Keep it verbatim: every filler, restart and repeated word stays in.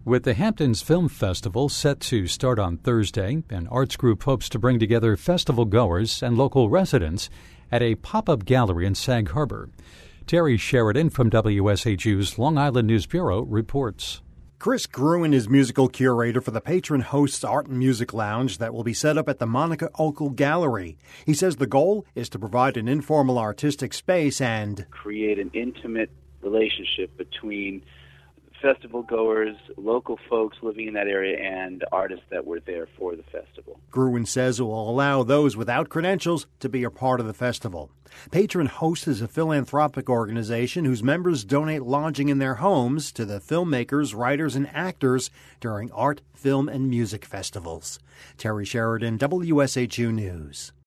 With the Hamptons Film Festival set to start on Thursday, an arts group hopes to bring together festival goers and local residents at a pop-up gallery in Sag Harbor. Terry Sheridan from W S H U's Long Island News Bureau reports. Chris Gruen is musical curator for the Patron Hosts Art and Music Lounge that will be set up at the Monica Okel Gallery. He says the goal is to provide an informal artistic space and create an intimate relationship between festival goers, local folks living in that area, and artists that were there for the festival. Gruen says it will allow those without credentials to be a part of the festival. Patron Host is a philanthropic organization whose members donate lodging in their homes to the filmmakers, writers, and actors during art, film, and music festivals. Terry Sheridan, W S H U News.